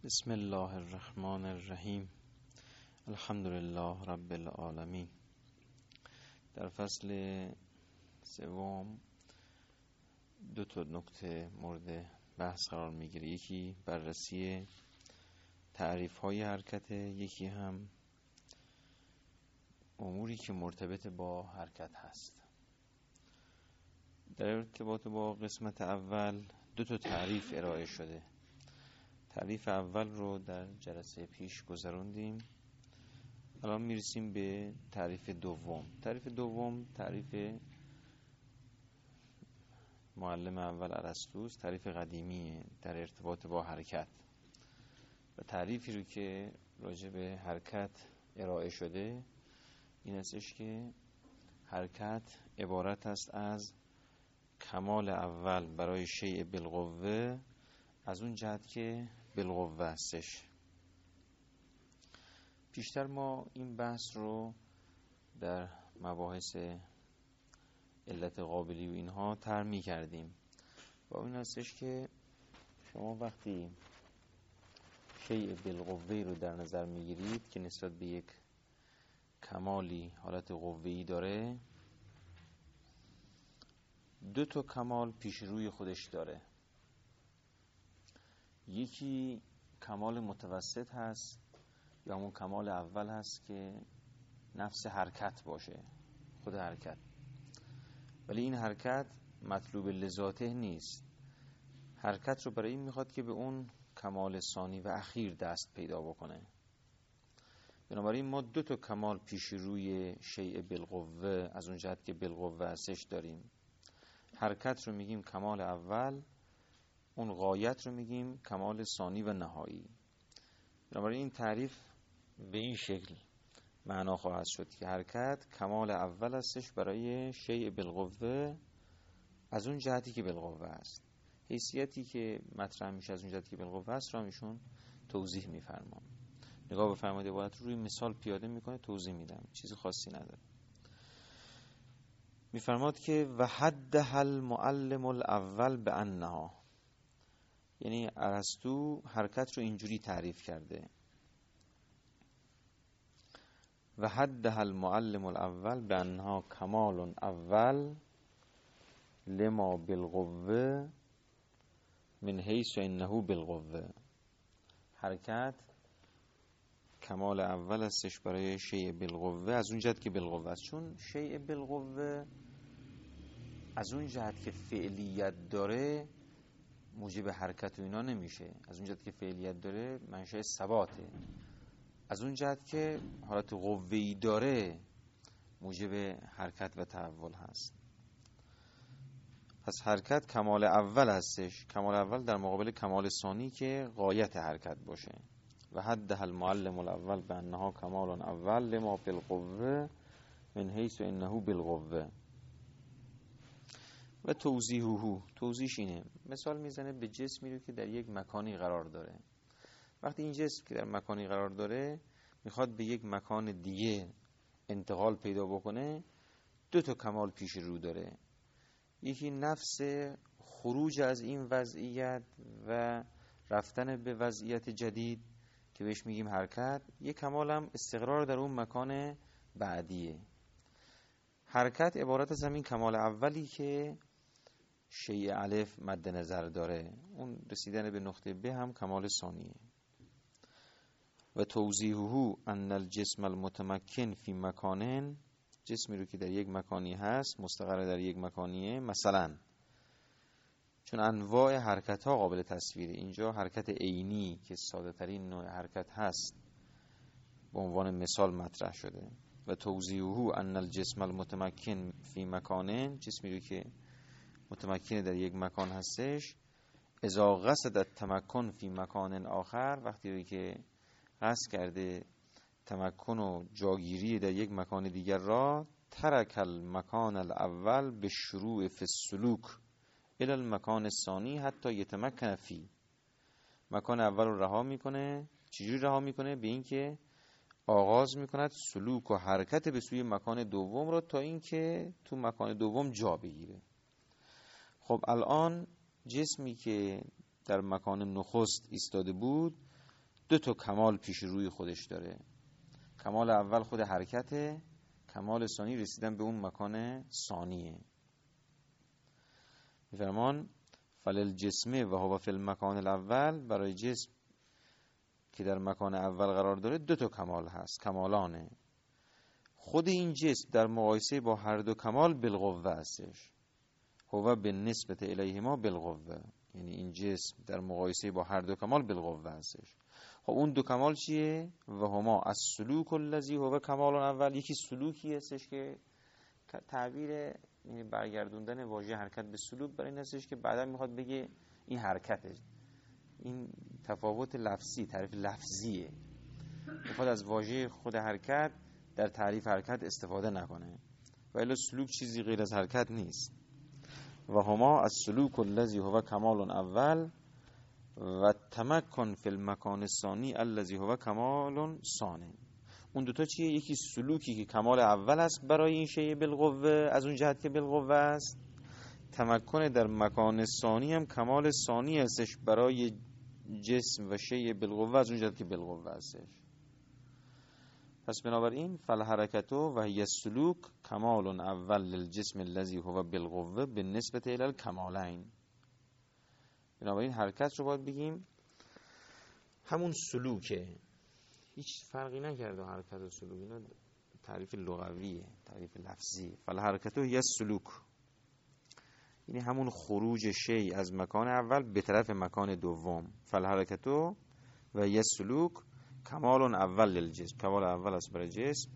بسم الله الرحمن الرحیم. الحمد لله رب العالمین. در فصل سوم دو تا نکته مورد بحث قرار میگیره. یکی بررسی تعریف های حرکت، یکی هم اموری که مرتبط با حرکت هست. در ارتباط با قسمت اول دو تا تعریف ارائه شده. تعریف اول رو در جلسه پیش گذروندیم. الان میرسیم به تعریف دوم. تعریف دوم تعریف معلم اول ارسطوست، تعریف قدیمیه در ارتباط با حرکت. و تعریفی رو که راجع به حرکت ارائه شده این استش که حرکت عبارت است از کمال اول برای شیء بالقوه، از اون جهت که بالقوه هستش. پیشتر ما این بحث رو در مباحث علت قابلی و اینها طرح کردیم و این هستش که شما وقتی شیء بالقوه رو در نظر میگیرید که نسبت به یک کمالی حالت قوه‌ای داره، دو تا کمال پیش روی خودش داره. یکی کمال متوسط هست یا همون کمال اول هست که نفس حرکت باشه، خود حرکت، ولی این حرکت مطلوب لذاته نیست. حرکت رو برای این میخواد که به اون کمال ثانی و اخیر دست پیدا بکنه. بنابراین ما دو تا کمال پیش روی شیء بالقوه، از اون جهت که بالقوه هستش، داریم. حرکت رو میگیم کمال اول، اون غایت رو میگیم کمال ثانی و نهایی. بنابراین این تعریف به این شکل معنا خواهد شد که حرکت کمال اول هستش برای شیء بالقوه، از اون جهتی که بالقوه است. حیثیتی که مطرح میشه از اون جهتی که بالقوه است را ایشون توضیح میفرمام. نگاه بفرمایید، عبارت روی مثال پیاده میکنه، توضیح میدم، چیز خاصی نداره. میفرماد که و حدها المعلم الاول بانها، یعنی ارسطو حرکت رو اینجوری تعریف کرده: و حدها المعلم الاول بانها کمال اول لما بالقوه من حیث انه بالقوه. حرکت کمال اول هستش برای شیء بالقوه، از اون جهت که بالقوه است. چون شیء بالقوه از اون جهت که فعلیت داره موجب حرکت و اینا نمیشه، از اون جهت که فعلیت داره منشأ ثباته، از اون جهت که حالت قوه‌ای داره موجب حرکت و تحول هست. پس حرکت کمال اول هستش، کمال اول در مقابل کمال ثانی که غایت حرکت باشه. و حدها المعلم الاول بانها کمال اول لما بالقوه من حیث انه بالقوه. و توضیحش اینه، مثال میزنه به جسمی رو که در یک مکانی قرار داره. وقتی این جسم که در مکانی قرار داره میخواد به یک مکان دیگه انتقال پیدا بکنه، دو تا کمال پیش رو داره. یکی نفس خروج از این وضعیت و رفتن به وضعیت جدید که بهش میگیم حرکت، یک کمال هم استقرار در اون مکان بعدیه. حرکت عبارت از همین کمال اولی که شیء الف مد نظر داره، اون رسیدن به نقطه ب هم کمال ثانیه. و توضیحه ان الجسم المتمکن فی مکان، جسمی رو که در یک مکانی هست، مستقر در یک مکانیه. مثلا چون انواع حرکت ها قابل تصویره، اینجا حرکت عینی که ساده ترین نوع حرکت هست به عنوان مثال مطرح شده. و توضیحه ان الجسم المتمکن فی مکان، جسمی رو که متمکن در یک مکان هستش، اذا قصد التمکن فی مکان آخر، وقتی رو که قصد کرده تمکن و جاگیری در یک مکان دیگر را، ترک المکان الاول به شروع فی السلوک الی المکان الثانی حتی یتمکن فی. مکان اول رو رها میکنه. چجوری رها میکنه؟ به این که آغاز میکند سلوک و حرکت به سوی مکان دوم رو تا این که تو مکان دوم جا بگیره. خب الان جسمی که در مکان نخست ایستاده بود دو تا کمال پیش روی خودش داره. کمال اول خود حرکته، کمال ثانی رسیدن به اون مکان ثانیه. میفرمان فللجسمه و هو فی المکان الاول، برای جسم که در مکان اول قرار داره دو تا کمال هست، کمالانه. خود این جسم در مقایسه با هر دو کمال بالقوه هستش. هو بالنسبت الیهما بالقوه، یعنی این جسم در مقایسه با هر دو کمال بالقوه هستش. خب اون دو کمال چیه؟ و هما السلوک الذی هو کمال اول، یکی سلوکی هستش که تعبیر یعنی برگردوندن واژه حرکت به سلوک برای این هستش که بعدا میخواد بگه این حرکته. این تفاوت لفظی، تعریف لفظیه، میخواد از واژه خود حرکت در تعریف حرکت استفاده نکنه، ولی سلوک چیزی غیر از حرکت نیست. و هما السلوک الذی هو کمال اول و تمکن فی المکان الثانی الذی هو کمال ثانی. اون دوتا چیه؟ یکی سلوکی که کمال اول است برای این شیء بالقوه، از اون جهت که بالقوه است. تمکن در مکان ثانی هم کمال ثانی هستش برای جسم و شیء بالقوه، از اون جهت که بالقوه هستش. پس بنابراین فالحرکتو و هی السلوک کمال اول للجسم الذی هو بالقوه بالنسبه الی الکمالین. بنابراین حرکت رو باید بگیم همون سلوکه، هیچ فرقی نکرده حرکت و سلوک، اینا تعریف لغویه، تعریف لفظی. فالحرکتو هی السلوک، یعنی همون خروج شی از مکان اول به طرف مکان دوم. فالحرکتو و هی السلوک کمال اول للجسم، کمال اول است برای جسم.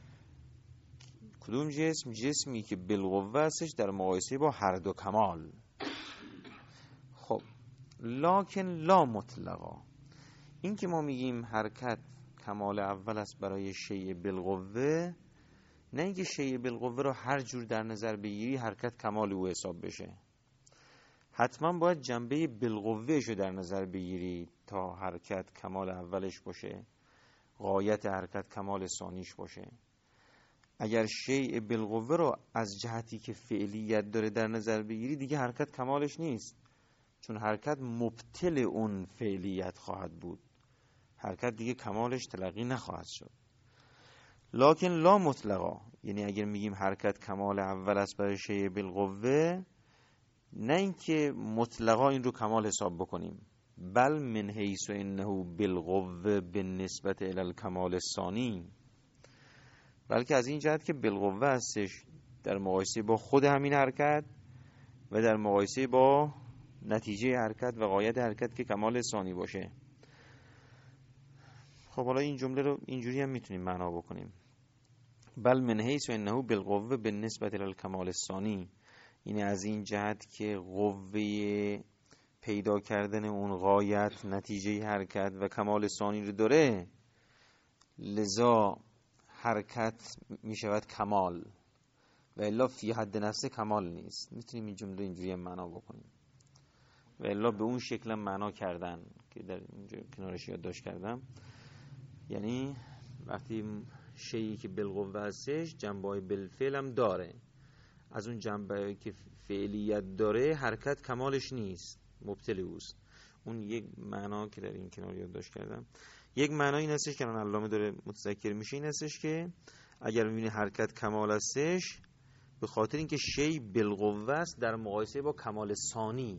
کدوم جسم؟ جسمی که بالقوه هستش در مقایسه با هر دو کمال. خب لکن لا مطلقا، این که ما میگیم حرکت کمال اول است برای شیء بالقوه، نه اینکه شیء بالقوه رو هر جور در نظر بگیری حرکت کمال او حساب بشه. حتما باید جنبه بالقوهش رو در نظر بگیری تا حرکت کمال اولش باشه، غایت حرکت کمال ثانیش باشه. اگر شیء بالقوه رو از جهتی که فعلیت داره در نظر بگیری دیگه حرکت کمالش نیست، چون حرکت مبطل اون فعلیت خواهد بود، حرکت دیگه کمالش تلقی نخواهد شد. لکن لا مطلقا، یعنی اگر میگیم حرکت کمال اول است برای شیء بالقوه، نه اینکه مطلقا این رو کمال حساب بکنیم، بل من حیث انه بالقوه بالنسبت الی الکمال الثانی، بلکه از این جهت که بالقوه هستش در مقایسه با خود همین حرکت و در مقایسه با نتیجه حرکت و غایت حرکت که کمال ثانی باشه. خب حالا این جمله رو اینجوری هم میتونیم معنا بکنیم، بل من حیث انه بالقوه بالنسبت الی الکمال الثانی، یعنی از این جهت که قوه پیدا کردن اون غایت نتیجه حرکت و کمال ثانی رو داره، لذا حرکت می شود کمال و الا فی حد نفسه کمال نیست. میتونیم این جمله اینجوری هم معنا بکنیم و الا به اون شکل معنا کردن که در اینجا کنارش یادداشت کردم. یعنی وقتی شیئی که بالقوه هستش جنبه‌های بالفعل هم داره، از اون جنبه‌ای که فعلیت داره حرکت کمالش نیست، مبطل اوست. اون یک معنا که در این کنار یادداشت کردم. یک معنی این هستش که الان علامه داره متذکر میشه، این هستش که اگر می‌بینی حرکت کمال هستش به خاطر اینکه شی بالقوه است در مقایسه با کمال ثانی،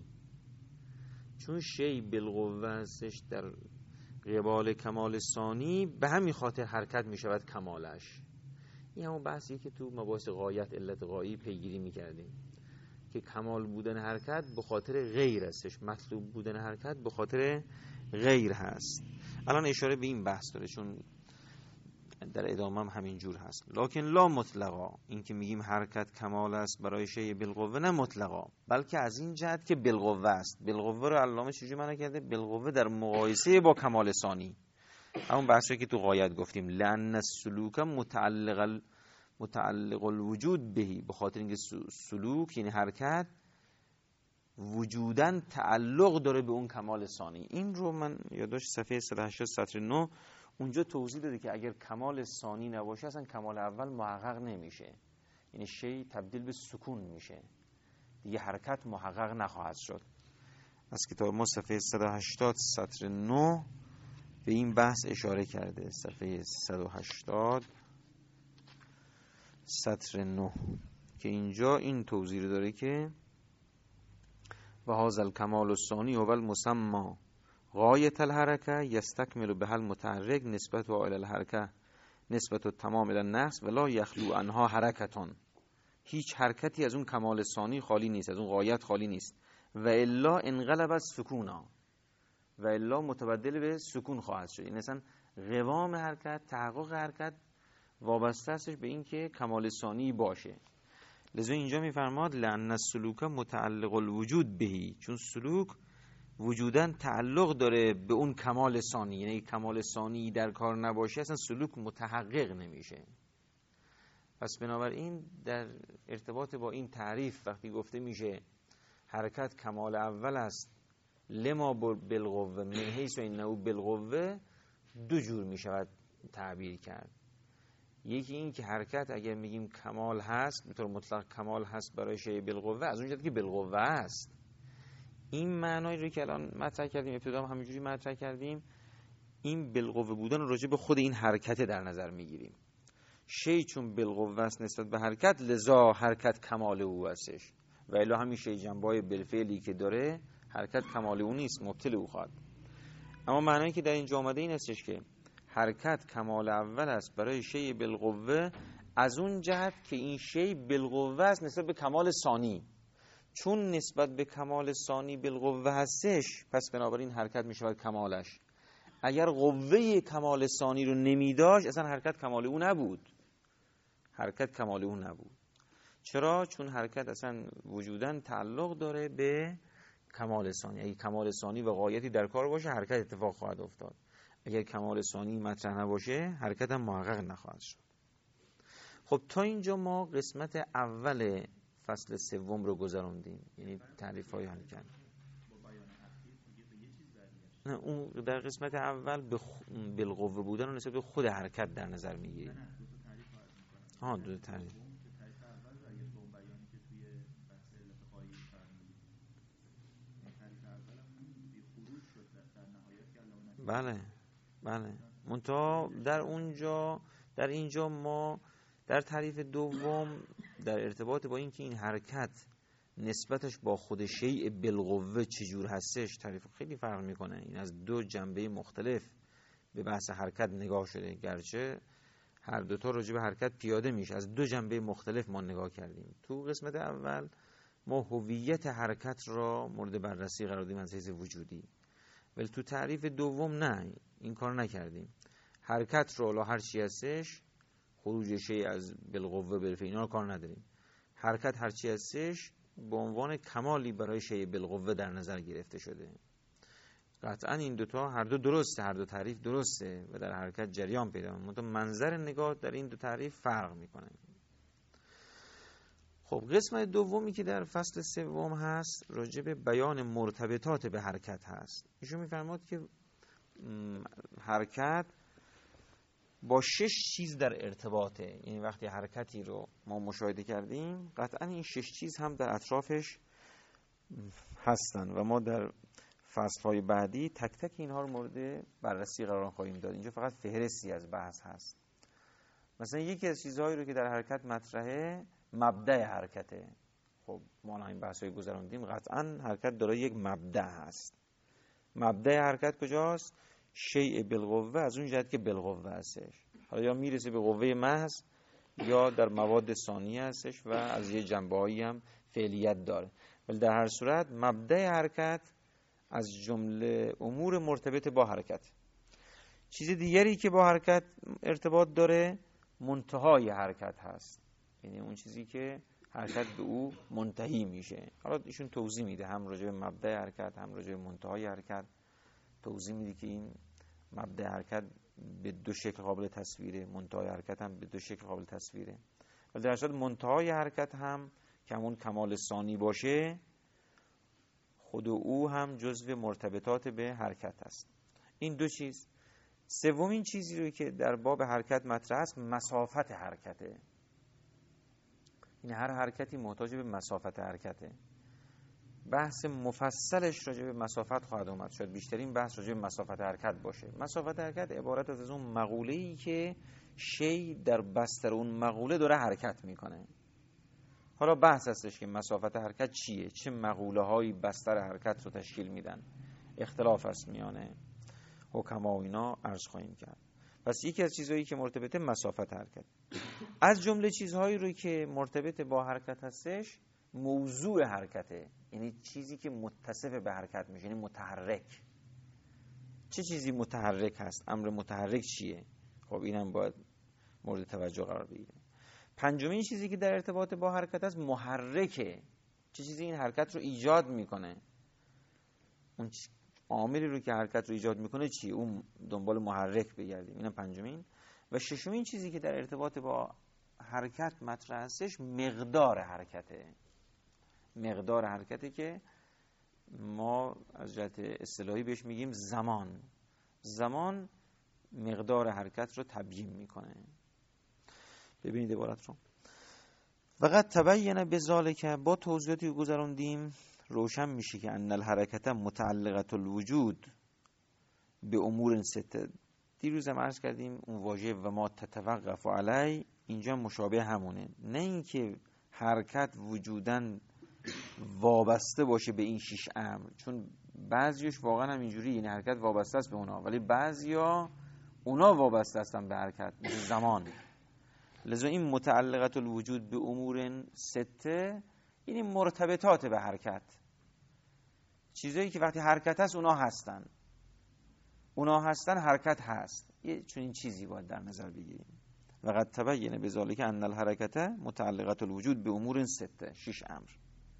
چون شی بالقوه هستش در قبال کمال ثانی به همین خاطر حرکت میشود کمالش. این همون بحثی که تو مباحث غایت علت غایی پیگیری میکردیم که کمال بودن حرکت به خاطر غیر هستش، مطلوب بودن حرکت به خاطر غیر هست. الان اشاره به این بحث داره چون در ادامه هم همین جور هست. لکن لا مطلقا، این که میگیم حرکت کمال است برای شیء بالقوه نه مطلقا، بلکه از این جهت که بالقوه است. بالقوه رو علامه چجوری معنی کرده؟ بالقوه در مقایسه با کمال ثانی، همون بحثی که تو غایت گفتیم، لأن السلوک متعلق الوجود بهی، به خاطر اینکه سلوک یعنی حرکت وجوداً تعلق داره به اون کمال ثانی. این رو من یادداشت صفحه 180 سطر 9 اونجا توضیح داده که اگر کمال ثانی نباشه اصلا کمال اول محقق نمیشه، یعنی شی تبدیل به سکون میشه، دیگه حرکت محقق نخواهد شد. از کتاب ما صفحه 180 سطر 9 به این بحث اشاره کرده. صفحه 180 سطر 9 که اینجا این توضیح رو داره که و هذا الکمال الثانی هو المسمى غایت الحرکه یستکمل به المتحرک نسبت الی الحرکه نسبت تمام الی النقص ولا یخلو عنها حرکتان. هیچ حرکتی از اون کمال ثانی خالی نیست، از اون غایت خالی نیست. و الا انقلب از سکونا، و الا متبدل به سکون خواهد شد. این اصلا قوام حرکت، تحقق حرکت وابسته استش به این که کمال ثانی باشه. لذا اینجا میفرماد لأن السلوک متعلق الوجود بهی، چون سلوک وجوداً تعلق داره به اون کمال ثانی، یعنی کمال ثانی در کار نباشه اصلا سلوک متحقق نمیشه. پس بنابراین در ارتباط با این تعریف وقتی گفته میشه حرکت کمال اول است لما بالقوه من حیث انه بالقوه، دو جور میشود تعبیر کرد. یکی این که حرکت اگر میگیم کمال هست، به طور مطلق کمال هست برای شیء بالقوه، از اونجایی که بالقوه است. این معنایی رو که الان مطرح کردیم، ابتدا هم همینجوری مطرح کردیم، این بالقوه بودن راجع به خود این حرکت در نظر میگیریم. شیء چون بالقوه است نسبت به حرکت، لذا حرکت کمال او هستش، و الا همین شیء جنبه‌های بالفعلی که داره حرکت کمال او نیست، مبطل او خواهد. اما معنایی که در اینجا آمده این هستش که حرکت کمال اول است برای شیء بالقوه، از اون جهت که این شیء بالقوه است نسبت به کمال ثانی. چون نسبت به کمال ثانی بالقوه هستش، پس بنابراین حرکت میشود کمالش. اگر قوه کمال ثانی رو نمیداشت اصلا حرکت کمال او نبود. حرکت کمال او نبود. چرا؟ چون حرکت اصلا وجوداً تعلق داره به کمال ثانی. اگه کمال ثانی و غایتی در کار باشه حرکت اتفاق خواهد افتاد. اگر کمال ثانی مطرح نباشه حرکت هم محقق نخواهد شد. خب تا اینجا ما قسمت اول فصل سوم رو گذروندیم، یعنی تعریف های حرکت. نه، اون در قسمت اول بالقوه بودن رو نسبت به خود حرکت در نظر میگیریم. دو تعریف. بله منتها در اینجا ما در تعریف دوم در ارتباط با اینکه این حرکت نسبتش با خود شیء بالقوه چجور هستش تعریف خیلی فرق میکنه. این از دو جنبه مختلف به بحث حرکت نگاه شده، گرچه هر دوتا راجع به حرکت پیاده میشه، از دو جنبه مختلف ما نگاه کردیم. تو قسمت اول ما هویت حرکت را مورد بررسی قرار دادیم از حیث وجودی، ولی تو تعریف دوم نه، این کار نکردیم. حرکت رو لا هر چی هستش، خروج شیء از بالقوه بالفعل اینا رو کار نداریم. حرکت هر چی هستش به عنوان کمالی برای شیء بالقوه در نظر گرفته شده. قطعا این دوتا هر دو درسته، هر دو تعریف درسته و در حرکت جریان پیدا میکنه، منظر نگاه در این دو تعریف فرق میکنه. خب قسمت دومی که در فصل سوم هست راجع به بیان مرتبطات به حرکت هست. ایشون میفرماد که حرکت با 6 چیز در ارتباطه. یعنی وقتی حرکتی رو ما مشاهده کردیم قطعا این 6 چیز هم در اطرافش هستن و ما در فصل‌های بعدی تک تک اینها رو مورد بررسی قرار خواهیم داد. اینجا فقط فهرستی از بحث هست. مثلا یکی از چیزهایی رو که در حرکت مطرحه مبدأ حرکته. خب ما این بحث‌های گذروندیم، قطعا حرکت داره یک مبدأ هست. مبدأ حرکت کجاست؟ شیء بالقوه، از اون جهت که بالقوه هستش. حالا یا میرسه به قوه محض یا در مواد ثانیه هستش و از یه جنبه‌هایی هم فعلیت داره. ولی در هر صورت مبدأ حرکت از جمله امور مرتبط با حرکت. چیز دیگری که با حرکت ارتباط داره منتهای حرکت هست، یعنی اون چیزی که حرکت به او منتهی میشه. حالا ایشون توضیح میده، هم راجع به مبدأ حرکت هم راجع به منتهای حرکت توضیح میده که این مبدأ حرکت به دو شکل قابل تصویره، منتهای حرکت هم به دو شکل قابل تصویره. ولی در اصل منتهای حرکت هم که همون کمال ثانی باشه، خود او هم جزو مرتبطات به حرکت است. این دو چیز. سومین چیزی رو که در باب حرکت مطرح است مسافت حرکته. این هر حرکتی محتاج به مسافت حرکته. بحث مفصلش راجع به مسافت خواهد اومد. شاید بیشترین بحث راجع به مسافت حرکت باشه. مسافت حرکت عبارت از اون مقوله‌ای که شی در بستر اون مقوله داره حرکت میکنه. حالا بحث هستش که مسافت حرکت چیه، چه مقوله‌هایی بستر حرکت رو تشکیل میدن، اختلاف است میانه حکما و اینا عرض خواهیم کرد. پس یکی از چیزهایی که مرتبطه مسافت حرکت، از جمله چیزهایی رو که مرتبط با حرکت هستش موضوع حرکته، یعنی چیزی که متصف به حرکت میشه، یعنی متحرک. چه چیزی متحرک هست؟ امر متحرک چیه؟ خب اینم باید مورد توجه قرار بگیره. پنجمین چیزی که در ارتباط با حرکت هست محرکه. چه چیزی این حرکت رو ایجاد میکنه؟ اون عاملی رو که حرکت رو ایجاد میکنه چی؟ اون دنبال محرک بگردیم. اینم پنجمین. و ششمین چیزی که در ارتباط با حرکت مطرح هستش مقدار حرکته. مقدار حرکته که ما از جهت اصطلاحی بهش میگیم زمان. زمان مقدار حرکت رو تبیین میکنه. ببینید عبارت رو. وقت تبین بذالک، با توضیحاتی گذروندیم روشن میشه که ان الحرکت متعلقه الوجود به امور سته. دیروز هم عرض کردیم اون واژه و ما تتوقف علی اینجا مشابه همونه، نه اینکه حرکت وجودن وابسته باشه به این 6 امر، چون بعضیش واقعا هم اینجوری، یعنی حرکت وابسته است به اونا، ولی بعضیا اونا وابسته هستن به حرکت، مثل زمان. لذا این متعلقه الوجود به امور سته یعنی مرتبطات به حرکت، چیزایی که وقتی حرکت هست اونا هستن حرکت هست. یه چون این چیزی باید در نظر بگیریم. وقد تبین بذالک ان الحرکت متعلقه الوجود به امور سته، 6 امر.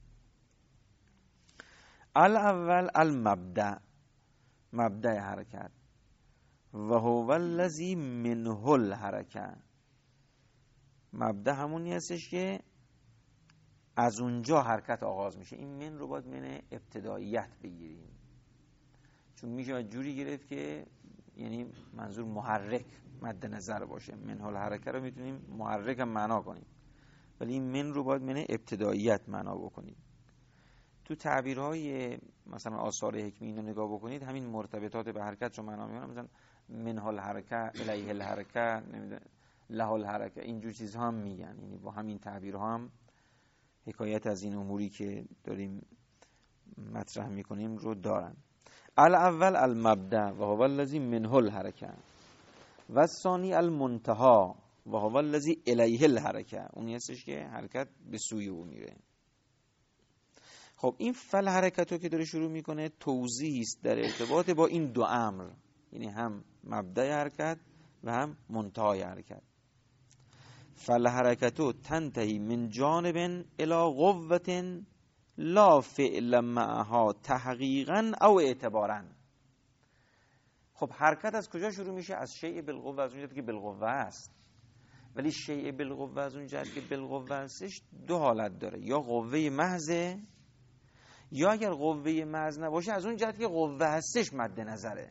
الاول المبدأ، مبدأ حرکت، و هو الذی منه الحرکه. مبدأ همونی هستش که از اونجا حرکت آغاز میشه. این من رو باید من ابتداییت بگیریم، چون میشه جوری گرفت که یعنی منظور محرک مد نظر باشه. منه الحرکه رو میتونیم محرک هم معنا کنیم، ولی این من رو باید من ابتداییت معنا بکنیم. تو تعبیرهای مثلا آثار حکمی اینو نگاه بکنید، همین مرتبطات به حرکت رو معنا میکنن. مثلا منه الحرکه، الیه الحرکه، له الحرکه، اینجور چیزها هم میگن، یعنی با همین تعبیرها هم حکایت از این اموری که داریم مطرح میکنیم رو دارن. الاول المبدأ و هو الذی منه الحرکه، و الثانی المنتهی و هو الذی الیه الحرکه، اونی هستش که حرکت به سوی او میره. خب این فل حرکتو که داره شروع میکنه توضیحی است در ارتباط با این دو امر، یعنی هم مبدأ حرکت و هم منتهای حرکت. فل حرکتو تنتهی من جانب الی قوة لا فعل معها تحقیقا او اعتبارا. خب حرکت از کجا شروع میشه؟ از شیء بالقوه، از اون جهت که بالقوه است. ولی شیء بالقوه از اون جهت که بالقوه هستش دو حالت داره، یا قوه محضه، یا اگر قوه محض نباشه از اون جهت که قوه هستش مد نظره.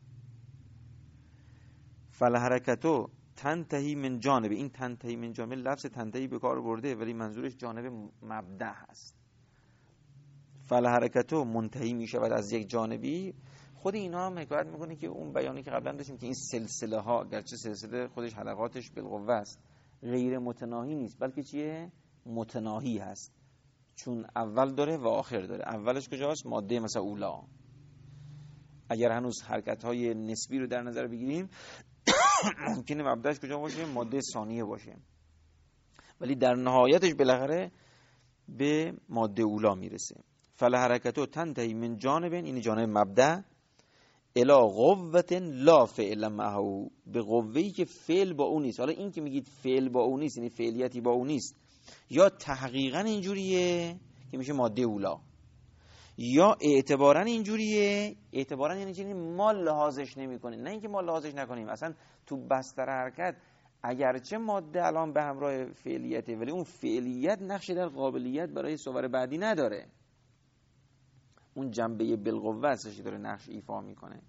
فالحرکتو تنتهی من جانب، این تنتهی من جانب لفظ تنتهی به کار برده ولی منظورش جانب مبدأ هست. فالحرکتو منتهی می شود از یک جانبی. خود اینا هم حکایت میکنه که اون بیانی که قبلا داشتیم که این سلسله ها، گرچه سلسله خودش حلقاتش بالقوه است، غیر متناهی نیست، بلکه چیه؟ متناهی هست، چون اول داره و آخر داره. اولش کجاست؟ ماده مثلا اولا. اگر هنوز حرکت های نسبی رو در نظر بگیریم ممکنه مبدأش کجا باشه؟ ماده ثانیه باشه، ولی در نهایتش بالاخره به ماده اولا میرسه. فالحرکتو تنتهی من جانب، این جانب مبدأ، الی قوة لا فعل معه، به قوه‌ای که فعل با اون نیست. حالا این که میگید فعل با اون نیست یعنی فعلیتی با اون نیست، یا تحقیقا اینجوریه که میشه ماده اولا، یا اعتبارا اینجوریه. اعتبارا یعنی چی؟ ما لحاظش نمی‌کنیم، نه اینکه ما لحاظش نکنیم. اصلا تو بستر حرکت اگرچه ماده الان به همراه فعلیته، ولی اون فعلیت نقشی در قابلیت برای صور بعدی نداره. اون جنبه بالقوه هستش که داره نقش ایفا میکنه.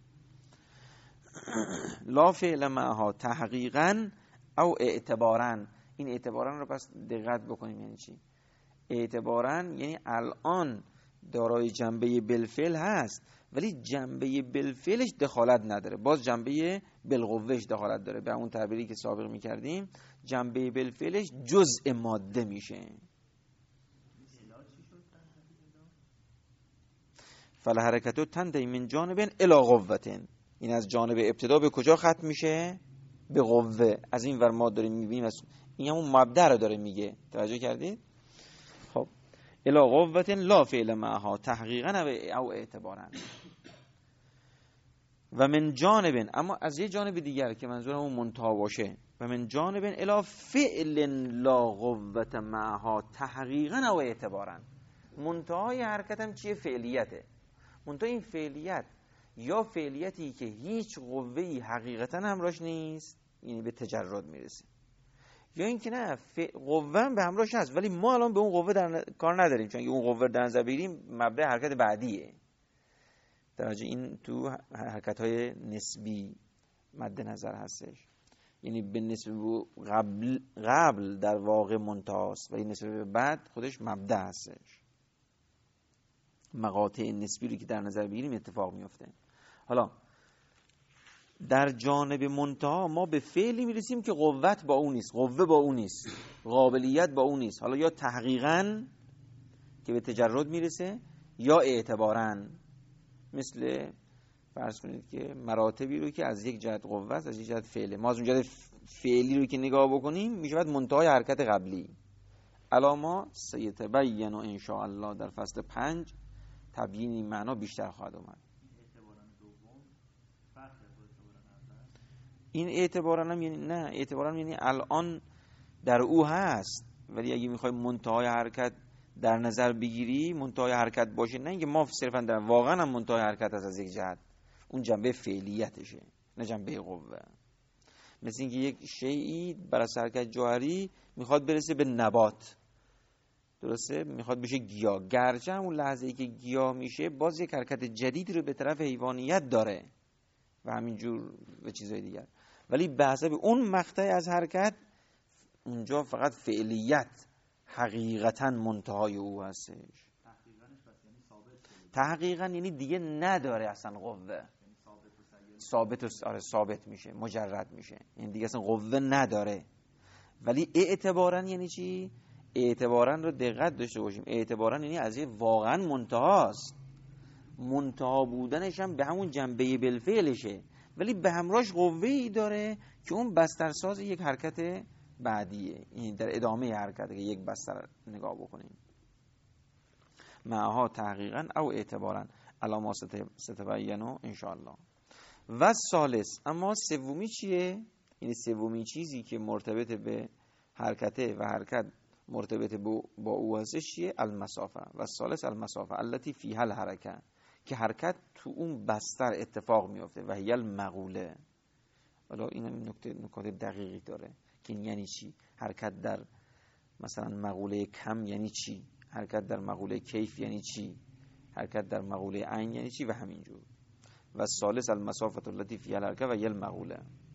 لا فعل معها تحقیقا او اعتبارا. این اعتبارا رو پس دقت بکنیم یعنی چی؟ اعتبارا یعنی الان دارای جنبه بالفعل هست، ولی جنبه بالفعلش دخالت نداره، باز جنبه بالقوهش دخالت داره. به همون تعبیری که سابق میکردیم جنبه بالفعلش جزء ماده میشه. فالحرکتو تنتهی من جانب الی قوة، این از جانب ابتدا به کجا ختم میشه؟ به قوه. از این ور ما داریم میبینیم این همون مبدأ رو داره میگه، توجه کردید؟ خب الی قوة لا فعل معها تحقیقا او اعتبارا. و من جانب، اما از یه جانب دیگر که منظور همون منتها باشه، و من جانب الی فعل لا قوة معها تحقیقا او اعتبارا. منتهای حرکت هم چیه؟ فعلیته. منتها این فعلیت یا فعلیتی که هیچ قوه‌ای حقیقتا همراهش نیست، یعنی به تجرد میرسه، یا اینکه نه قوه هم به همراهش هست ولی ما الان به اون قوه کار نداریم، چون اگه اون قوه در نظر بگیریم مبدأ حرکت بعدیه. درجه این تو حرکت‌های نسبی مد نظر هستش، یعنی به نسبت قبل در واقع منتهاست ولی نسبت به بعد خودش مبدأ هستش. مقاطع نسبی رو که در نظر بگیریم اتفاق میفته. حالا در جانب منتها ما به فعلی میرسیم که قوت با اون نیست، قوه با اون نیست، قابلیت با اون نیست، حالا یا تحقیقاً که به تجرد میرسه یا اعتباراً. مثل فرض کنید که مراتبی رو که از یک جهت قوه است، از یک جهت فعله، ما از اون جهت فعلی رو که نگاه بکنیم میشود منتهای حرکت قبلی. الاما سیتبین ان شاء الله در فصل 5 تبیین این معنا بیشتر خواهد اومد. این اعتباراً هم یعنی نه، اعتباراً یعنی الان در او هست، ولی اگه میخوای منتهای حرکت در نظر بگیری منتهای حرکت باشه، نه اینکه ما صرفا در واقعا هم منتهای حرکت از یک جهت، اون جنبه فعلیتشه نه جنبه قوه. مثل اینکه یک شیئی بر اساس حرکت جوهری میخواد برسه به نبات، درسته؟ میخواد بشه گیاه، گرچه اون لحظه ای که گیاه میشه باز یک حرکت جدیدی رو به طرف حیوانیت داره و همینجور و چیزهای دیگر، ولی به حسب اون مقطع از حرکت اونجا فقط فعلیت حقیقتا منتهای او هستش. تحقیقا یعنی دیگه نداره اصلا قوه، ثابت میشه، مجرد میشه، یعنی دیگه اصلا قوه نداره. ولی اعتبارا یعنی چی؟ اعتبارا رو دقت داشته باشیم، اعتبارا یعنی از یه واقعا منتهاست، منتها بودنش هم به همون جنبه بالفعلشه ولی به همراهش قوه‌ای داره که اون بسترساز یک حرکت بعدیه، این در ادامه حرکت که یک بستر نگاه بکنیم. معها تحقیقا او اعتبارا علامات ستبینو انشاءالله. و ثالث، اما سومی چیه؟ یعنی سومی چیزی که مرتبط به حرکته و حرکت مرتبط با او هستش چیه؟ المسافه. و ثالث المسافه التي فيها الحرکه، که حرکت تو اون بستر اتفاق میفته و هی المغوله. حالا این نکات دقیقی داره که این یعنی چی؟ حرکت در مثلا مغوله کم یعنی چی؟ حرکت در مغوله کیف یعنی چی؟ حرکت در مغوله عین یعنی چی؟ و همینجور. و ثالث المسافه التي فيها الحرکه و هی المغوله.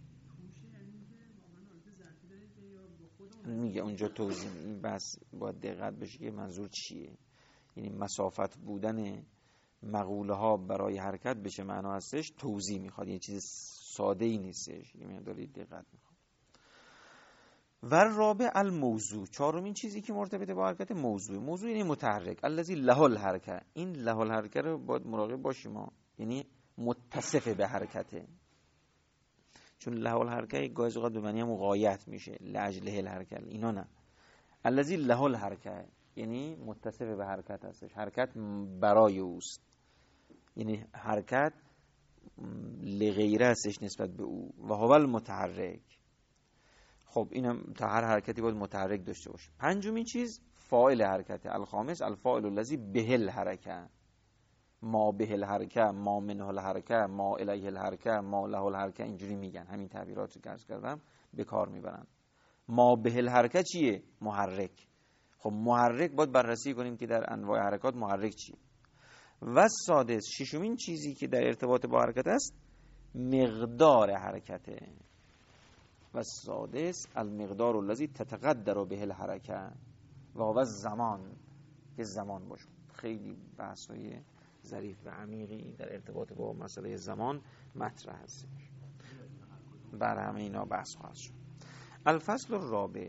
میگه اونجا توضیح، این بحث باید دقت بشه که منظور چیه، یعنی مسافت بودن مغوله ها برای حرکت بشه معنا هستش، توضیح میخواد، یعنی چیز ساده ای نیستش، یعنی دارید دقت میخواد. و رابع الموضوع، چهارمین چیزی که مرتبط با حرکت موضوع یعنی متحرک، الذی له الحرکه. این له الحرکه رو باید مراقب باشیم ما، یعنی متصف به حرکته، چون له الحرکه گاهی اوقات به معنی غایت میشه، لاجله الحرکه، اینا نه. الذی له الحرکه یعنی متصف به حرکت هستش، حرکت برای اوست، یعنی حرکت لغیره هستش نسبت به او. و هو المتحرک. خب اینم تا هر حرکتی باید متحرک داشته باشه. پنجمین چیز فاعل حرکت. الخامس الفاعل الذی به الحرکه، ما به الحرکه، ما منه الحرکه، ما الیه الحرکه، ما له الحرکه، اینجوری میگن، همین تعبیرات رو که عرض کردم به کار میبرن. ما به الحرکه چیه؟ محرک. خب محرک باید بررسی کنیم که در انواع حرکات محرک چیه. و سادس، ششمین چیزی که در ارتباط با حرکت است مقدار حرکته. و سادس المقدار الذی تتقدر به الحرکه و هو زمان، که زمان باشه. خیلی بحث‌های ظریف و عمیقی در ارتباط با مسئله زمان مطرح هست. بر همه اینا بحث خواهد شد. الفصل الرابع.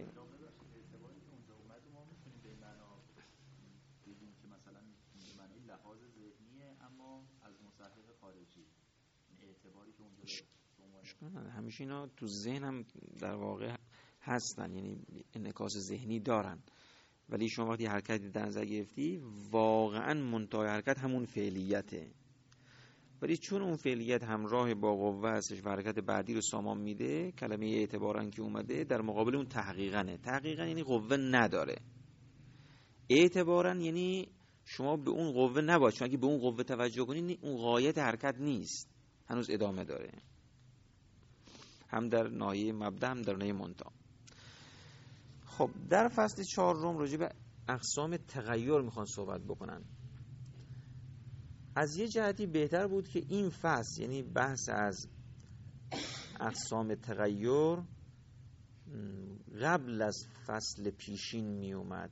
همیشه اینا تو ذهنم در واقع هستن، یعنی انعکاس ذهنی دارن، ولی شما وقتی حرکتی در نظر گرفتی واقعا منتهای حرکت همون فعلیته، ولی چون اون فعلیت همراه با قوه هستش و حرکت بعدی رو سامان میده، کلمه اعتبارا که اومده در مقابل اون تحقیقا یعنی قوه نداره. اعتبارا یعنی شما به اون قوه نباید، چون اگه به اون قوه توجه کنید اون غایت حرکت نیست، هنوز ادامه داره، هم در ناحیه مبدا هم در ناحیه منتهی. خب در فصل 4 راجع به اقسام تغییر میخوان صحبت بکنن. از یه جهتی بهتر بود که این فصل، یعنی بحث از اقسام تغییر، قبل از فصل پیشین می اومد.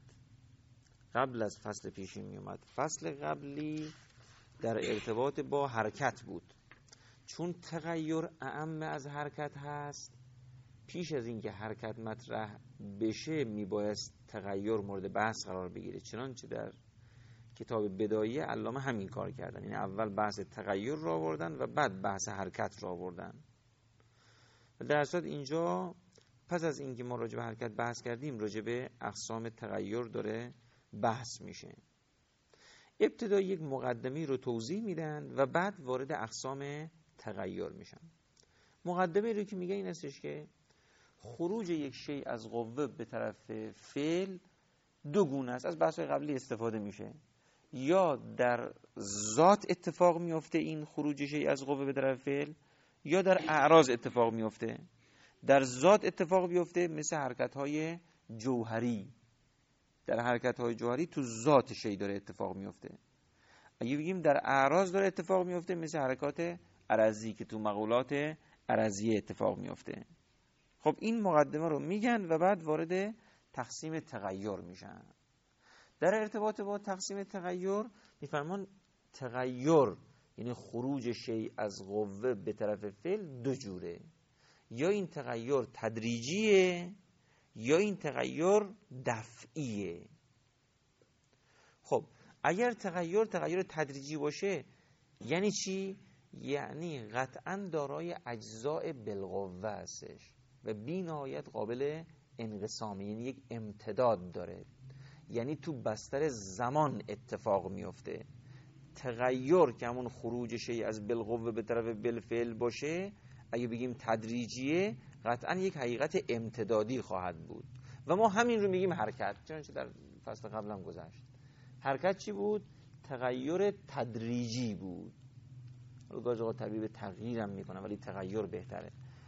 فصل قبلی در ارتباط با حرکت بود، چون تغییر اعم از حرکت هست. پیش از اینکه حرکت مطرح بشه میبایست تغییر مورد بحث قرار بگیره، چنانچه در کتاب بدایه علامه همین کار کردن، یعنی اول بحث تغییر را آوردن و بعد بحث حرکت را آوردن. در اصل اینجا پس از اینکه ما راجع به حرکت بحث کردیم، راجع به اقسام تغییر داره بحث میشه. ابتدا یک مقدمه رو توضیح میدن و بعد وارد اقسام تغییر میشن. مقدمه رو که میگه این هستش که خروج یک شیء از قوه به طرف فعل دو گونه است. از بحث قبلی استفاده میشه، یا در ذات اتفاق میفته این خروج شیء از قوه به طرف فعل، یا در اعراض اتفاق میفته. در ذات اتفاق بیفته مثل حرکت‌های جوهری، در حرکت‌های جوهری تو ذات شیء داره اتفاق میفته. اگه بگیم در اعراض داره اتفاق میفته مثل حرکات عرضی که تو مقولات عرضیه اتفاق میفته. خب این مقدمه رو میگن و بعد وارد تقسیم تغییر میشن. در ارتباط با تقسیم تغییر میفرمان تغییر یعنی خروج شیء از قوه به طرف فعل دو جوره، یا این تغییر تدریجیه یا این تغییر دفعیه. خب اگر تغییر تدریجی باشه یعنی چی؟ یعنی قطعا دارای اجزاء بالقوه هستش و بی نهایت قابل انقسامه، یعنی یک امتداد داره، یعنی تو بستر زمان اتفاق میفته. تغییر که همون خروج شیء از بالقوه به طرف بالفعل باشه، اگه بگیم تدریجیه قطعا یک حقیقت امتدادی خواهد بود و ما همین رو میگیم حرکت، چنانچه در فصل قبلم گذشت. حرکت چی بود؟ تغییر تدریجی بود. گاهی اوقات تعبیر به تغییرم میکنم ولی تغییر بهتره.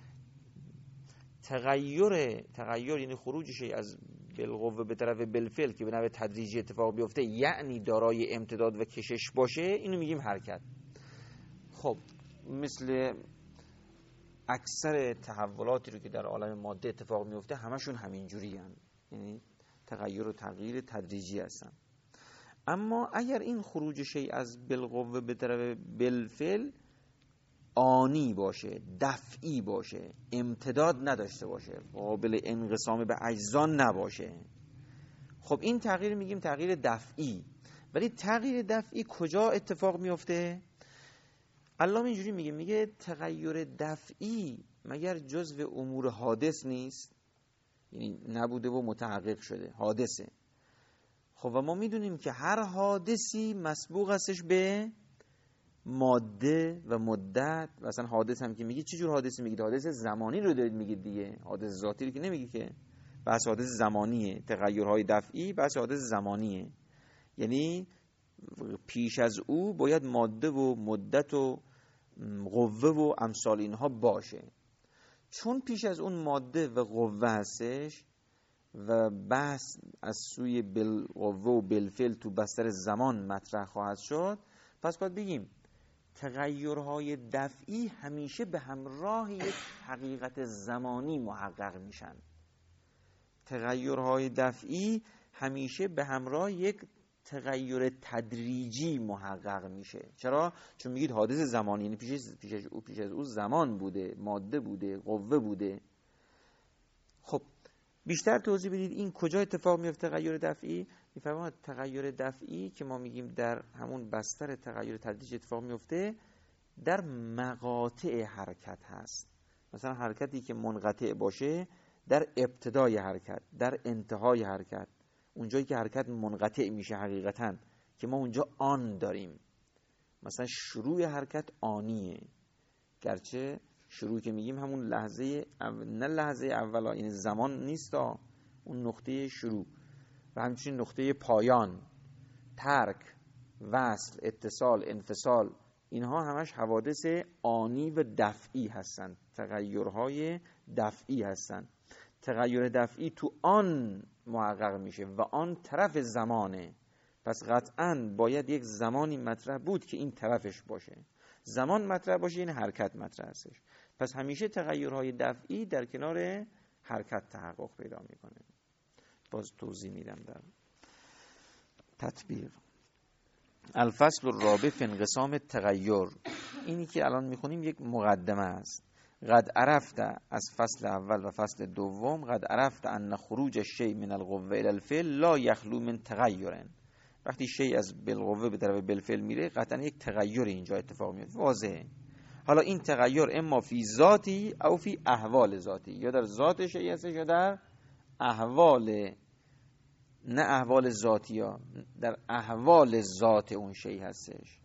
تغییر یعنی خروج شیء از بالقوه به طرف بالفعل که به نحو تدریجی اتفاق بیفته، یعنی دارای امتداد و کشش باشه، اینو میگیم حرکت. خب مثل اکثر تحولاتی رو که در عالم ماده اتفاق میفته همشون همینجوری هستن، یعنی تغییر و تغییر تدریجی هستن. اما اگر این خروج شیء از بالقوه به طرف بالفعل آنی باشه، دفعی باشه، امتداد نداشته باشه، قابل انقسام به اجزا نباشه، خب این تغییر میگیم تغییر دفعی. ولی تغییر دفعی کجا اتفاق میفته؟ علامه اینجوری میگه تغییر دفعی مگر جزو امور حادث نیست؟ یعنی نبوده و متحقق شده، حادثه. خب و ما میدونیم که هر حادثی مسبوق هستش به ماده و مدت. و اصلا حادث هم که میگی چه جور حادثی میگید؟ حادث زمانی رو دارید میگید دیگه، حادث ذاتی رو که نمیگی که. بحث حادث زمانیه، تغییرهای دفعی بحث حادث زمانیه، یعنی پیش از او باید ماده و مدت و قوه و امثال اینها باشه. چون پیش از اون ماده و قوه هستش و بحث از سوی بالقوه و بالفعل تو بستر زمان مطرح خواهد شد، پس باید بگیم تغییرهای دفعی همیشه به همراه یک حقیقت زمانی محقق میشن. تغییرهای دفعی همیشه به همراه یک تغییر تدریجی محقق میشه. چرا؟ چون میگید حادث زمانی، یعنی پیش از او زمان بوده، ماده بوده، قوه بوده. خب بیشتر توضیح بدید این کجا اتفاق میفته تغییر دفعی؟ میفرماید تغییر دفعی که ما میگیم در همون بستر تغییر تدریجی اتفاق میفته در مقاطع حرکت هست. مثلا حرکتی که منقطع باشه در ابتدای حرکت، در انتهای حرکت، اونجایی که حرکت منقطع میشه حقیقتا که ما اونجا آن داریم. مثلا شروع حرکت آنیه، گرچه شروع که میگیم همون نه لحظه اولا، این زمان نیست، اون نقطه شروع و همچنین نقطه پایان، ترک، وصل، اتصال، انفصال، اینها همش حوادث آنی و دفعی هستند، تغییرهای دفعی هستند. تغییر دفعی تو آن محقق میشه و آن طرف زمانه، پس قطعاً باید یک زمانی مطرح بود که این طرفش باشه. زمان مطرح باشه این حرکت مطرح هستش. پس همیشه تغییرهای دفعی در کنار حرکت تحقق پیدا میکنه. باز توضیح میدم در تطبیق. الفصل الرابع فی انقسام التغیر. اینی که الان میخونیم یک مقدمه است. قد عرفت، از فصل اول و فصل دوم، قد عرفت ان خروج الشیء من القوه الى الفعل لا یخلو من تغیر. وقتی شیء از بالقوه به طرف بالفعل میره قطعا یک تغییر اینجا اتفاق میفته، واضحه. حالا این تغییر اما فی ذاتی او فی احوال ذاتی، یا در ذات شیء هستش یا در احوال، نه احوال ذاتی ها، در احوال ذات اون شیء هستش.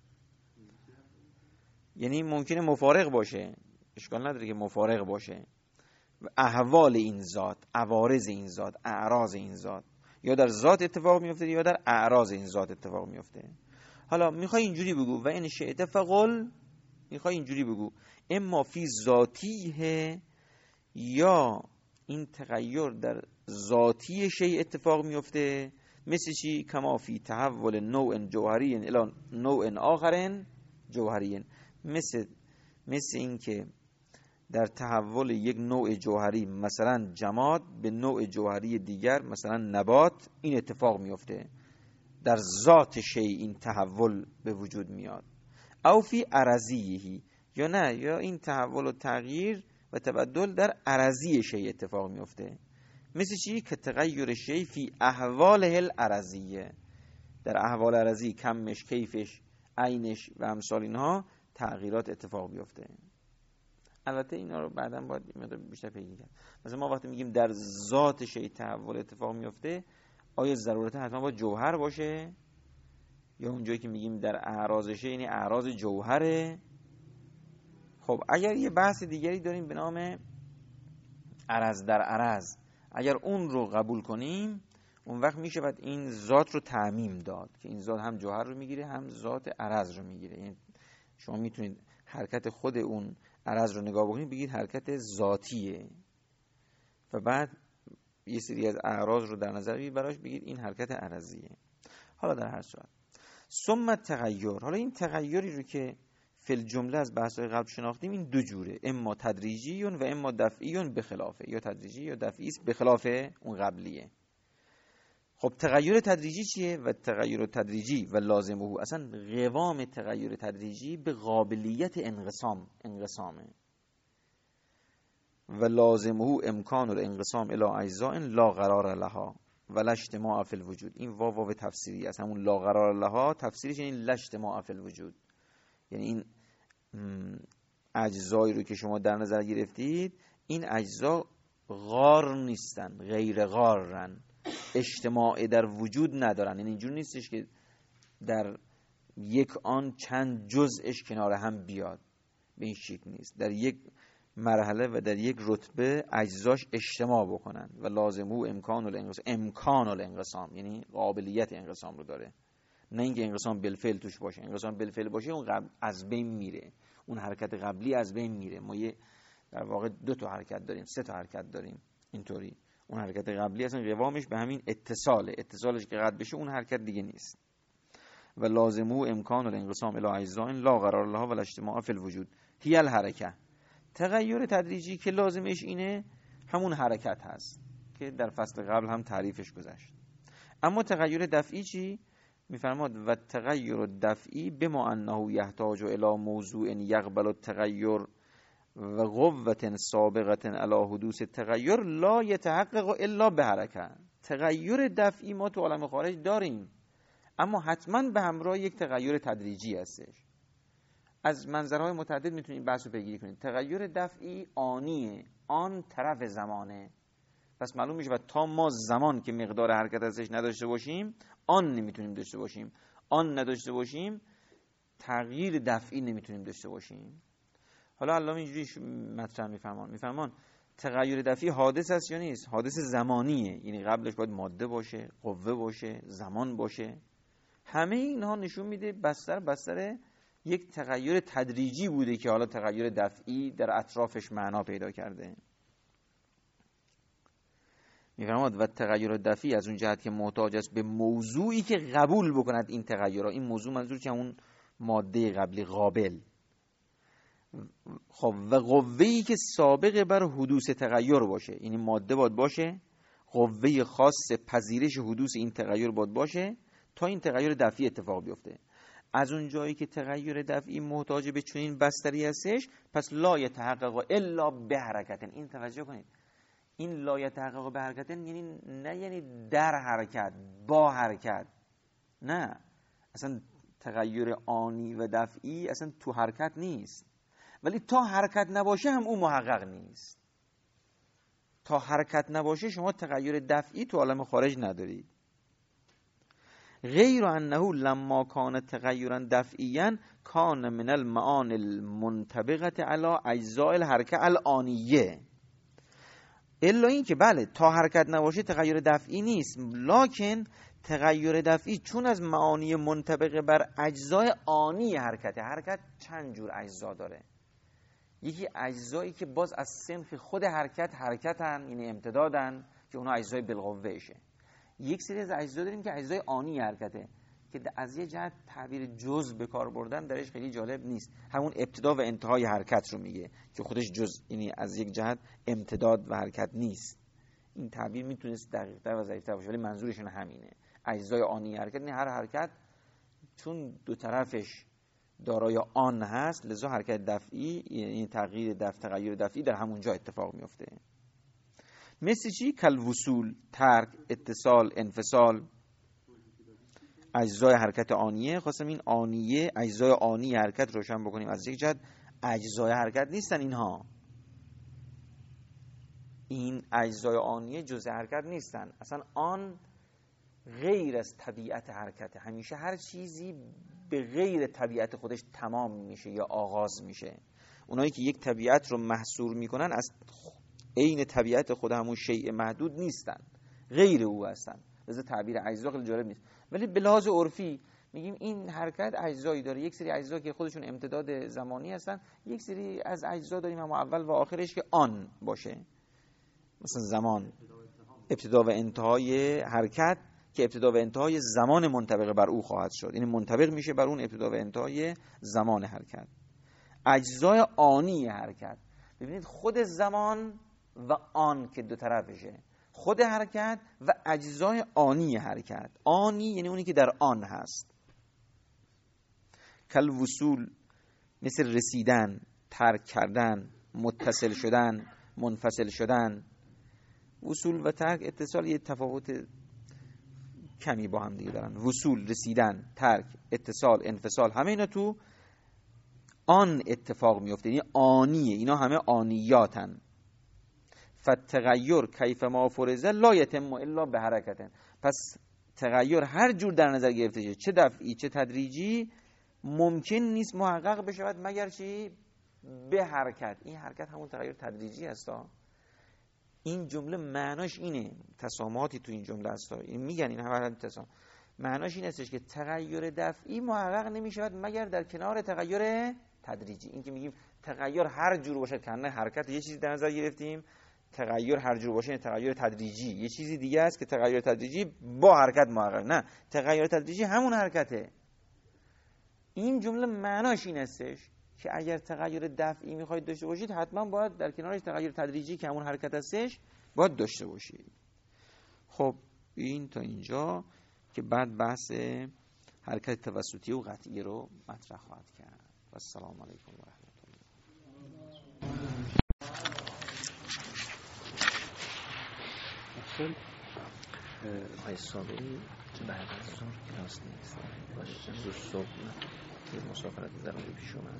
یعنی ممکنه مفارق باشه، اشکال نداره که مفارق باشه، احوال این ذات، عوارض این ذات، اعراض این ذات، یا در ذات اتفاق میفته یا در اعراض این ذات اتفاق میفته. حالا میخوای اینجوری بگو و این شیء فقل، میخوای اینجوری بگو اما فی ذاتیه، یا این تغییر در ذاتی شیء اتفاق میفته، مثل چی؟ کما فی تحول نوع جوهری الی نوع آخر جوهری، مثل این که در تحول یک نوع جوهری مثلا جماد به نوع جوهری دیگر مثلا نبات، این اتفاق میفته، در ذات شیء این تحول به وجود میاد. او فی عرضیه، یا نه، یا این تحول و تغییر و تبدل در عرضی شیء اتفاق میفته، مثل چی؟ که تغییر شیء فی احواله العرضیه، در احوال عرضی، کمش، کیفش، عینش و امثال اینها تغییرات اتفاق بیفته. البته اینا رو بعداً باید بیشتر پیگیری کرد. مثلا ما وقتی میگیم در ذات شیء تحول اتفاق میفته، آیا ضرورت حتما باید جوهر باشه؟ یا اونجایی که میگیم در اعراض شیء یعنی اعراض جوهره؟ خب اگر یه بحث دیگری داریم به نام عرض در عرض، اگر اون رو قبول کنیم اون وقت میشه بعد این ذات رو تعمیم داد که این ذات هم جوهر رو میگیره هم ذات عرض رو میگیره. یعنی شما میتونید حرکت خود اون عرض رو نگاه بکنید بگید حرکت ذاتیه و بعد یه سری از اعراض رو در نظر بگیرید براش بگید این حرکت عرضیه. حالا در هر صورت ثم تغییر، حالا این تغییری رو که فی الجمله از بحث‌های قبل شناختیم این دو جوره، اما تدریجی و اما دفعی بخلافه، یا تدریجی یا دفعی است بخلاف اون قبلیه. خب تغییر تدریجی چیه؟ و تغییر تدریجی و لازمه، اصلا قوام تغییر تدریجی به قابلیت انقسامه و لازمه امکان الانقسام الی اجزاء لا قرار لها و لا اجتماع فی الوجود. این واو تفسیری است، همون لا قرار لها تفسیرش یعنی لا اجتماع فی الوجود، یعنی این اجزایی رو که شما در نظر گرفتید این اجزا غار نیستن، غیر غارن، اجتماع در وجود ندارن. یعنی اینجور نیستش که در یک آن چند جزءش کنار هم بیاد، به این شکل نیست. در یک مرحله و در یک رتبه اجزاش اجتماع بکنن و لازمه امکان الانقسام یعنی قابلیت انقسام رو داره، نه اینکه انقسام بالفعل توش باشه. انقسام بالفعل باشه اون از بین میره، اون حرکت قبلی از بین میره. ما در واقع 2 تا حرکت داریم، 3 تا حرکت داریم اینطوری. اون حرکت قبلی اصلا قوامش به همین اتصالش که قطع بشه اون حرکت دیگه نیست. و لازمه امکان الانقسام الی اجزاء لا قرار لها و لا اجتماع فی الوجود هی الحرکه. تغییر تدریجی که لازمش اینه همون حرکت هست که در فصل قبل هم تعریفش گذشت. اما تغییر دفعی چی؟ میفرماد و تغییر دفعی بما انه یحتاج الی موضوع یقبل التغیر و قوة سابقة علی حدوث التغیر لا یتحقق الا بحرکه. تغییر دفعی ما تو عالم خارج داریم، اما حتما به همراه یک تغییر تدریجی هستش. از منظرهای متعدد میتونید بحث رو پیگیری کنید. تغییر دفعی آنیه، آن طرف زمانه، پس معلوم میشه و تا ما زمان که مقدار حرکت ازش نداشته باشیم آن نمیتونیم داشته باشیم، آن نداشته باشیم تغییر دفعی نمیتونیم داشته باشیم. حالا علامه اینجوری مطرح میفرمان تغییر دفعی حادث است یا نیست؟ حادث زمانیه، یعنی قبلش باید ماده باشه، قوه باشه، زمان باشه. همه اینها نشون میده بستر یک تغییر تدریجی بوده که حالا تغییر دفعی در اطرافش معنا پیدا کرده. میفرماد و تغییر دفعی از اون جهت که محتاج است به موضوعی که قبول بکند این تغییرها. این موضوع منظور که اون ماده قبلی قابل، خب و قوه‌ای که سابق بر حدوث تغییر باشه، یعنی ماده باید باشه، قوه خاص پذیرش حدوث این تغییر باید باشه تا این تغییر دفعی اتفاق بیفته. از اون جایی که تغییر دفعی محتاج به چنین بستری هستش، پس لا یتحقق الا بحرکت. این توجه کنید، این لا یتحقق بحرکت یعنی در حرکت، با حرکت، نه، اصلا تغییر آنی و دفعی اصلا تو حرکت نیست، ولی تا حرکت نباشه هم اون محقق نیست. تا حرکت نباشه شما تغییر دفعی تو عالم خارج ندارید. غیر انه لما کان تغیرا دفعیا کان من المعانی المنطبقه علی اجزاء الحرکه الآنیه. الا این که بله تا حرکت نباشه تغییر دفعی نیست، لکن تغییر دفعی چون از معانی منطبقه بر اجزای آنی حرکت. حرکت چند جور اجزا داره. یکی اجزایی که باز از سنخ خود حرکتن، یعنی امتدادن، که اونها اجزای بالقوهشه. یک سری از اجزا داریم که اجزای آنی حرکته، که از یه جهت تعبیر جزء به کار بردن درش خیلی جالب نیست. همون ابتدا و انتهای حرکت رو میگه که خودش جزء، یعنی از یک جهت امتداد و حرکت نیست. این تعبیر میتونست دقیق‌تر و ظریف‌تر باشه، ولی منظورشون همینه. اجزای آنی حرکت، یعنی هر حرکت چون دو طرفش دارای آن هست، لذا حرکت دفعی، یعنی تغییر دفعی در همون جا اتفاق میفته. مثل چی؟ کل وصول، ترک، اتصال، انفصال، اجزای حرکت آنیه. خواستم این آنیه، اجزای آنی حرکت روشن بکنیم. از یک جهت اجزای حرکت نیستن اینها، این اجزای آنیه جزء حرکت نیستن، اصلا آن غیر از طبیعت حرکت. همیشه هر چیزی به غیر طبیعت خودش تمام میشه یا آغاز میشه. اونایی که یک طبیعت رو محصور میکنن از عین طبیعت خود همون شیء محدود نیستن، غیر او هستن. لذا تعبیر اجزا خیلی جالب نیست، ولی به لحاظ عرفی میگیم این حرکت اجزایی داره. یک سری اجزا که خودشون امتداد زمانی هستن، یک سری از اجزا داریم اما اول و آخرش که آن باشه، مثلا زمان، ابتدا و انتهای حرکت که ابتدا و انتهای زمان منطبق بر او خواهد شد، یعنی منطبق میشه بر اون ابتدا و انتهای زمان حرکت. اجزای آنی حرکت، ببینید خود زمان و آن که دو طرفشه، خود حرکت و اجزای آنی حرکت. آنی یعنی اونی که در آن هست. کل وصول، مثل رسیدن، ترک کردن، متصل شدن، منفصل شدن. وصول و ترک، اتصال یه تفاوت کمی با هم دیگه دارن. وصول، رسیدن، ترک، اتصال، انفصال، همه اینا تو آن اتفاق میفته، یعنی آنیه. اینا همه آنیاتن. فتغیر کیف ما فرضه لا یتم الا به حرکت. پس تغییر هر جور در نظر گرفته شه، چه دفعی چه تدریجی، ممکن نیست محقق بشود مگر چی؟ به حرکت. این حرکت همون تغییر تدریجی هست. این جمله معناش اینه، تسامحاتی تو این جمله هست. این میگن این همه تسامح، معناش این هستش که تغییر دفعی محقق نمیشود مگر در کنار تغییر تدریجی. این که میگیم تغییر هر جور باشه، کنه حرکت یه چیزی در نظر گرفتیم، تغییر هر جور باشه تغییر تدریجی یه چیزی دیگه است که تغییر تدریجی با حرکت محقق. نه، تغییر تدریجی همون حرکته. این جمله معناش این هستش که اگر تغییر دفعی میخواید داشته باشید، حتما باید در کنارش تغییر تدریجی که همون حرکت هستش باید داشته باشید. خب این تا اینجا که بعد بحث حرکت توسطی و قطعی رو مطرح خواهد کرد. و السلام علیکم و رحمت الله. آقای صابری بعد از ظهر کلاس نیست، باشه زود صبح یه مسافرت ضروری پیش اومد.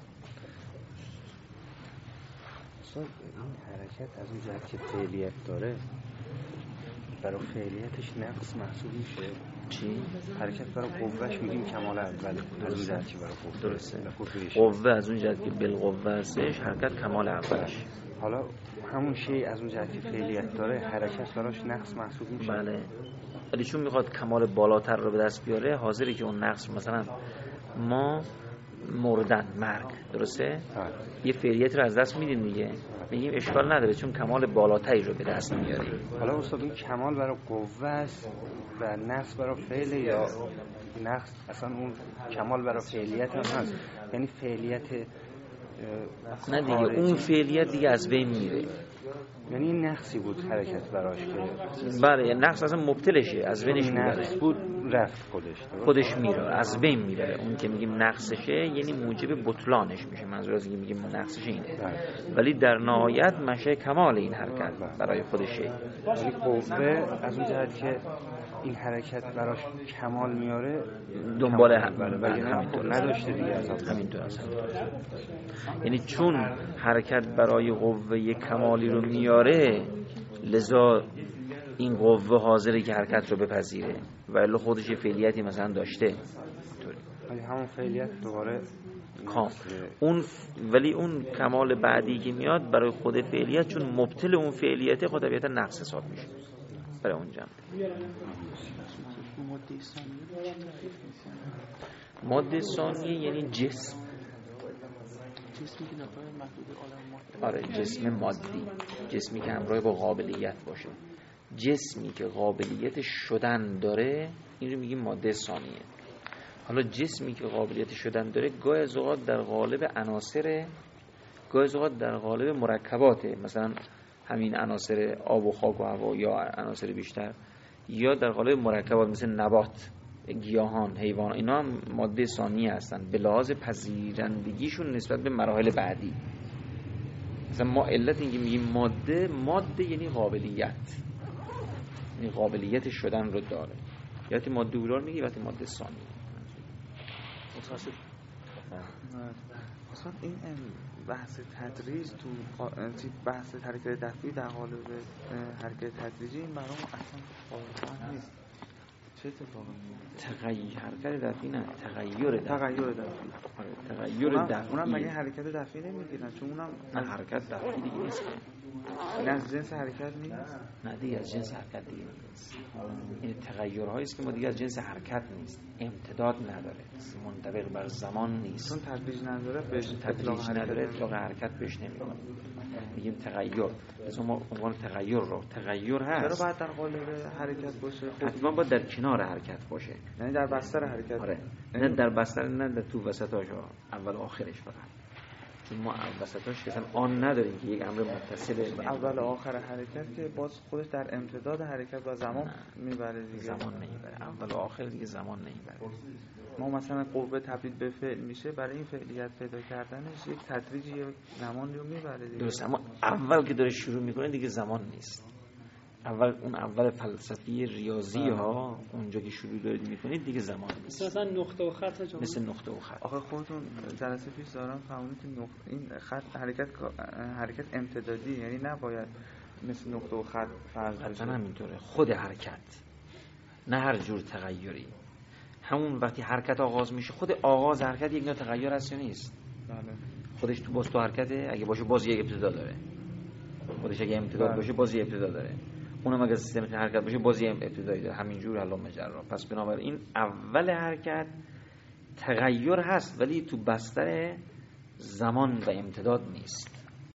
این حرکت از اون جهت که فعلیت داره برای فعلیتش نقص محسوب میشه. چی؟ حرکت برای قوهش میگیم کمال اوله، از اون جهت که برای قوه درسته. قوه از اون جهت که بالقوه هستش، حرکت کمال اولش. حالا همون شی از اون جهت که فعلیت داره حرکت براش نقص محسوب میشه. بله، ولی چون میخواد کمال بالاتر رو به دست بیاره، حاضری که اون نقص، مثلا ما مردن، مرگ، درسته؟ یه فعلیت رو از دست میدیم دیگه، میگیم اشکال نداره چون کمال بالاتری رو به دست میاریم. حالا استاد این کمال برای قوه است و نقص برای فعل، یا نقص اصلا اون کمال برای فعلیت هم هست؟ یعنی فعلیت نه دیگه، اون فعلیت دیگه از بین میره. یعنی نقصی بود حرکت براش که بله، نقص اصلا مبتلشه، از بینش میره. نقص بود رفت خودش میره، از بین میره. اون که میگیم نقصشه یعنی موجب بطلانش میشه. منظور از اینکه میگیم نقصشه اینه. ولی در نهایت مشه کمال این حرکت برای خودشه. یعنی قوه از اون جهت که این حرکت براش کمال میاره دنبال همینطور نداشته دیگه، از همینطور است. یعنی چون حرکت برای قوه کمالی رو میاره، لذا این قوه حاضره که حرکت رو بپذیره، ولی خودش فعلیتی مثلا داشته، ولی همون فعلیت دوباره ولی اون کمال بعدی که میاد برای خود فعلیت، چون مبتل اون فعلیت خود طبیعتا نقص حساب میشه برای اون جنبه. ماده ثانیه یعنی جسم. آره، جسم مادی، جسمی که همراه با قابلیت باشه. جسمی که قابلیت شدن داره این رو میگیم ماده ثانیه. حالا جسمی که قابلیت شدن داره گاهی از اوقات در قالب عناصر، گاهی از اوقات در قالب مرکباته، مثلا همین عناصر آب و خاک و هوا یا عناصر بیشتر، یا در قالب مرکبات مثل نبات، گیاهان، حیوان. اینا هم ماده ثانیه هستن به لحاظ پذیرندگیشون نسبت به مراحل بعدی. مثلا ما علت اینکه میگیم ماده یعنی قابلیت، یعنی قابلیت شدن رو داره. یا ماده اولار میگی وقتی ماده ثانیه. اصلا این بحث تدریج تو بحث حرکت دفعی در قالب حرکت تدریجی، این برام اصلا قابل نیست. چه اتفاقی میفته؟ حرکت دفعی نه، تغییر دفعی. اونم مگه حرکت دفعی نمیگیرن؟ چون اونم نه، حرکت دفعی دیگه نیست. این از جنس حرکت نیست؟ نه دیگه، از جنس حرکت دیگه نیست. این تغییرهایی است که ما دیگه از جنس حرکت نیست، امتداد نداره، منطبق بر زمان نیست. چون تدریج نداره، اطلاق حرکت بهش نمی‌کنه. میگیم تغییر. مثلا ما عنوان تغییر هست. چرا باید در قالب حرکت باشه؟ حتما باید در کنار حرکت باشه. یعنی در بستر حرکت؟ آره. نه در بستر، نه در تو وسطاش، اول و آخرش فقط. چون ما وسطاش که اصلا آن نداریم که یک امر متصل اول و آخر حرکت که باز خودش در امتداد حرکت و زمان میبره دیگه. زمان نمیبره، اول و آخر دیگه زمان نمیبره. ما مثلا قوه تبدیل به فعل میشه، برای این فعلیت پیدا کردنش یک تدریجی یا زمان رو میبره دیگه. درست، اما اول که داره شروع میکنه دیگه زمان نیست. اول فلسفی ریاضی ها اونجا که شروع دارید میکنید دیگه زمان نیست. مثلا نقطه و خط جمعه. مثل نقطه و خط. آخه خودتون جلسه پیش دارم فهمونید که این خط حرکت امتدادی، یعنی نباید مثل نقطه و خط فرض بشه. حتما همینطوره. خود حرکت، نه هر جور تغییری. همون وقتی حرکت آغاز میشه، خود آغاز حرکت یک نوع تغییر هست یا نیست؟ بله. خودش تو باز تو حرکته، اگه باشه باز یک ابتدا داره. خودش اگه امتداد باشه باز یک ابتدا داره. اونم اگه سیستم حرکت باشه باز یک ابتدایی داره. همینجور حالا مجرا. پس بنابراین اول حرکت تغییر هست ولی تو بستر زمان و امتداد نیست.